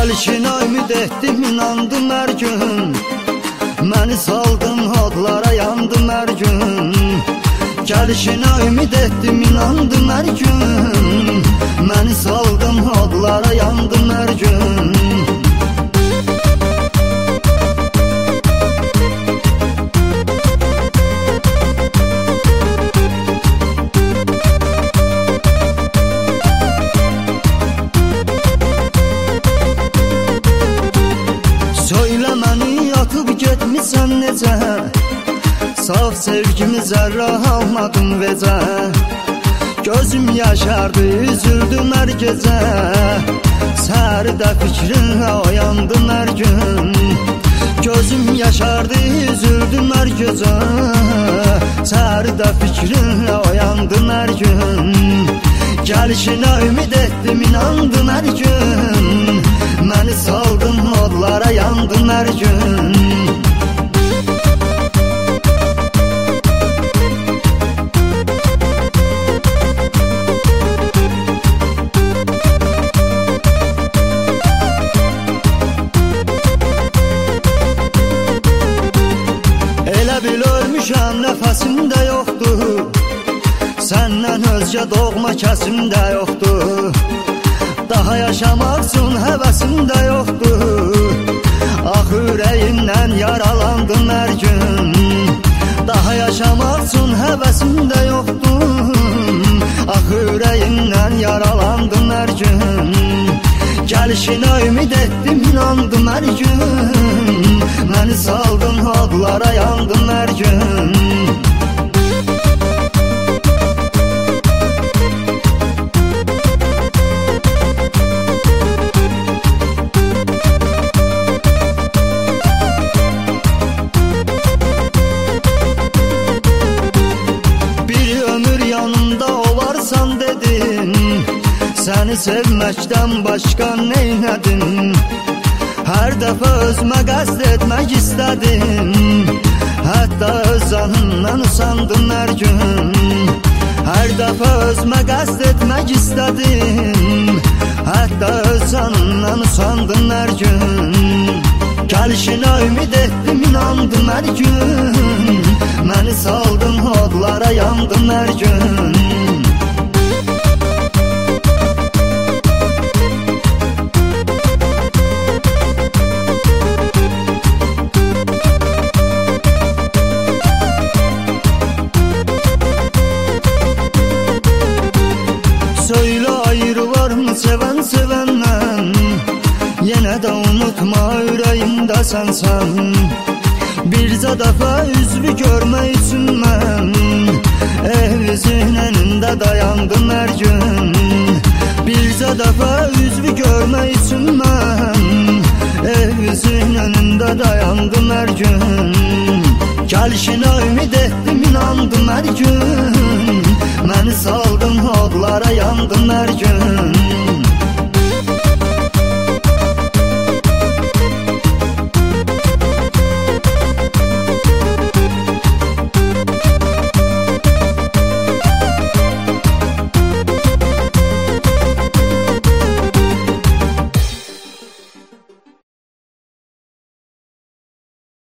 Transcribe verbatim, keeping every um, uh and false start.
Gəlişinə ümid etdim, inandım hər gün. Məni saldın odlara, yandım hər gün. Gəlişinə ümid etdim, inandım hər gün. Məni saldın odlara, yandım hər gün. Söylə məni atıb getmişsən necə? Saf sevgimi zərrə almadım vecə. Gözüm yaşardı, üzüldüm hər gecə. Səhərdə fikrinlə oyandım hər gün. Gözüm yaşardı, üzüldüm hər gecə. Səhərdə fikrinlə oyandım hər gün. Gəlişinə ümid etdim, inandım hər gün. Məni saldın odlara, yandım hər gün. Elə bil ölmüşəm, nəfəsim də yoxdur. Səndən özgə doğma kəsim də yoxdur. Daha yaşamaq üçün həvəsim də yoxdur. Ax ürəyimdən yaralandım hər gün. Daha yaşamaq üçün həvəsim də yoxdur. Ax ürəyimdən yaralandım hər gün. Gəlişinə ümid etdim, inandım hər gün. Məni saldın odlara, yandım hər gün. Səni sevməkdən başqa neynədim? Hər dəfə özümə qəsd etmək istədim. Hətta öz canımdan usandım hər gün. Hər dəfə özümə qəsd etmək istədim. Hətta öz canımdan usandım hər gün. Gəlişinə ümid etdim, inandım hər gün. Məni saldın odlara, yandım hər gün. Söylə ayrılarmı sevən sevəndən? Yenə də unutma ürəyimdə sənsən. Bircə dəfə üzvü görmək üçün mən evimizin önündə dayandım hər gün. Bircə dəfə üzvü görmək üçün mən evimizin önündə dayandım hər gün. Gəlişinə ümid etdim, inandım hər gün. Məni saldın odlara, yandım hər gün.